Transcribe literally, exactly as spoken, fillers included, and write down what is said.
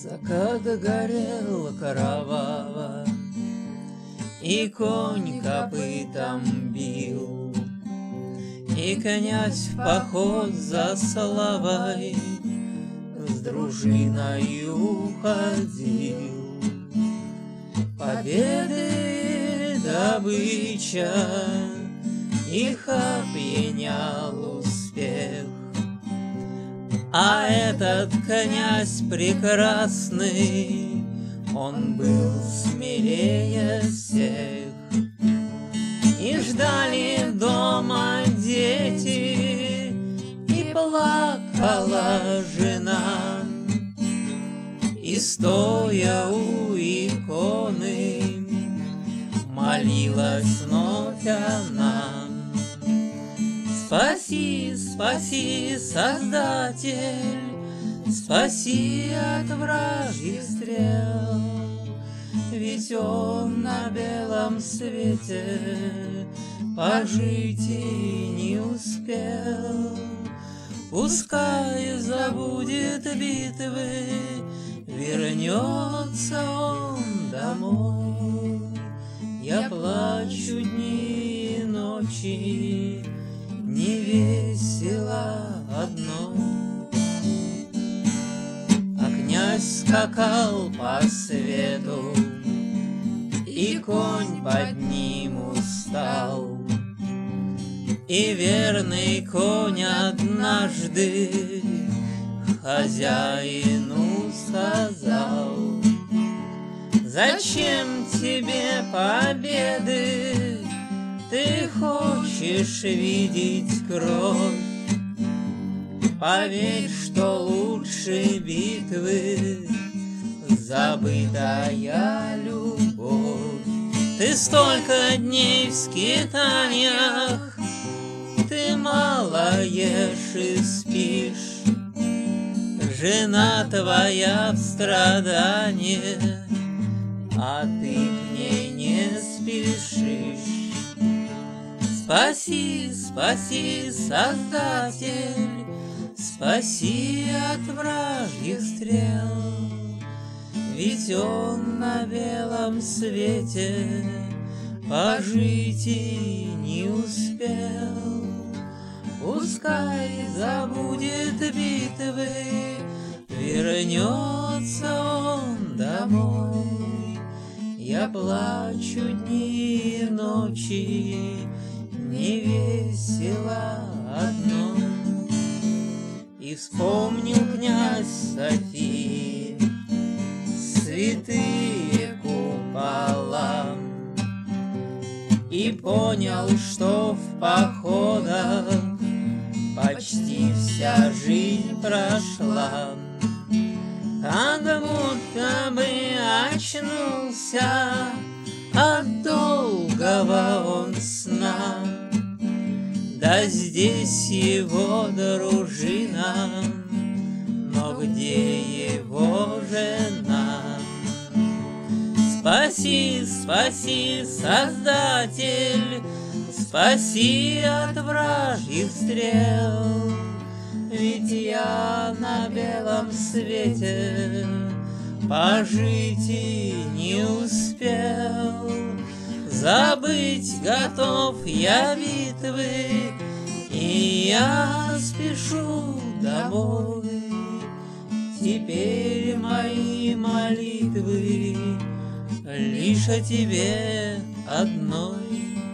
Закат горел кроваво, и конь копытом бил, и князь в поход за славой с дружиной уходил. Победы добыча, их опьянял успех, а этот князь прекрасный, он был смелее всех. И ждали дома дети, и плакала жена, и стоя у иконы молилась вновь она. Спаси, спаси, Создатель, спаси от вражьих стрел, ведь он на белом свете пожить и не успел. Пускай забудет битвы, вернется он домой. Я плачу дни и ночи, не весело одной. А князь скакал по свету, и конь под ним устал. И верный конь однажды хозяину сказал: зачем тебе победы? Ты хочешь видеть кровь? Поверь, что лучше битвы забытая любовь. Ты столько дней в скитаниях, ты мало ешь и спишь. Жена твоя в страдании, а ты к ней не спешишь. Спаси, спаси, Создатель, спаси от вражьих стрел, ведь он на белом свете пожить и не успел. Пускай забудет битвы, вернется он домой. Я плачу дни и ночи, не весело одной. И вспомнил князь Софии святые купола, и понял, что в походах почти вся жизнь прошла. Как будто бы очнулся от долгого он сна. Да здесь его дружина, но где его жена? Спаси, спаси, Создатель, спаси от вражьих стрел, ведь я на белом свете пожить и не успел. Забыть готов я битвы, и я спешу домой. Теперь мои молитвы лишь о тебе одной.